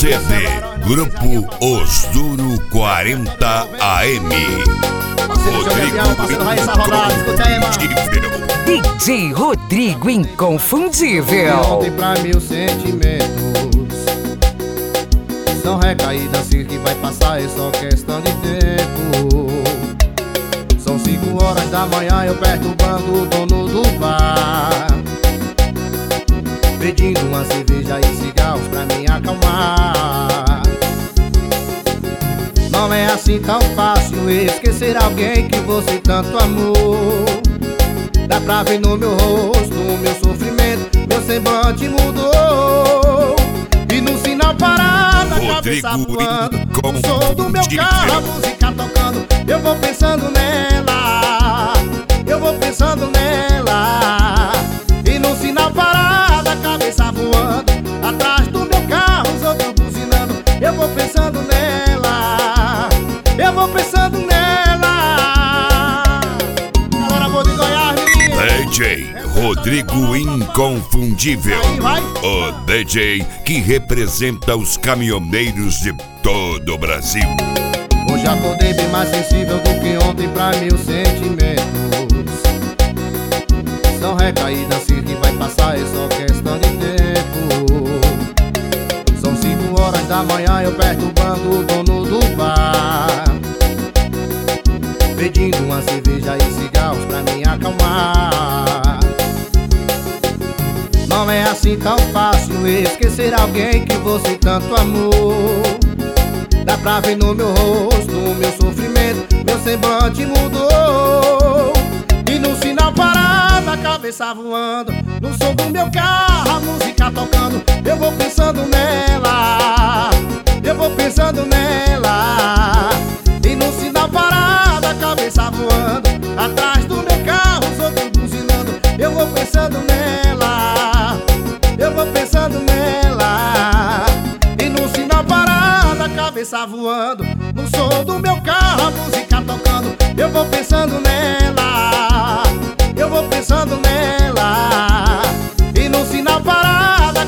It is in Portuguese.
CD Grupo Os Duro 40 AM. DJ Rodrigo Inconfundível. Ontem pra mil sentimentos são recaídas que vai passar, é só questão de tempo. São 5 horas da manhã, eu perturbando o dono do bar, pedindo uma cerveja e cigarros pra me acalmar. Não é assim tão fácil esquecer alguém que você tanto amou. Dá pra ver no meu rosto o meu sofrimento, meu semblante mudou. E no sinal parado, a cabeça voando, o som do meu carro, a música tocando. Eu vou pensando nela, eu vou pensando nela. E no sinal parado, a cabeça voando, atrás do meu carro, os outros buzinando. Eu vou pensando nela, eu vou pensando nela. Agora vou de Goiás, menino. DJ Rodrigo Inconfundível, o DJ que representa os caminhoneiros de todo o Brasil. Hoje acordei bem mais sensível do que ontem pra mil sentimentos. São recaídas que vai passar, é só questão de tempo. São 5 horas da manhã, eu perturbando o dono do bar, pedindo uma cerveja e cigarros pra me acalmar. Não é assim tão fácil esquecer alguém que você tanto amou. Dá pra ver no meu rosto o meu sofrimento, meu semblante mudou. E no sinal parado, a cabeça voando, no som do meu carro, a música tocando. Eu vou pensando nela, eu vou pensando nela. E no sinal parado, a cabeça voando, atrás do meu carro, os outros buzinando. Eu vou pensando nela, eu vou pensando nela. E no sinal parado, a cabeça voando, no som do meu carro, a música tocando. Eu vou pensando nela, eu vou pensando nela. E no sinal parado, a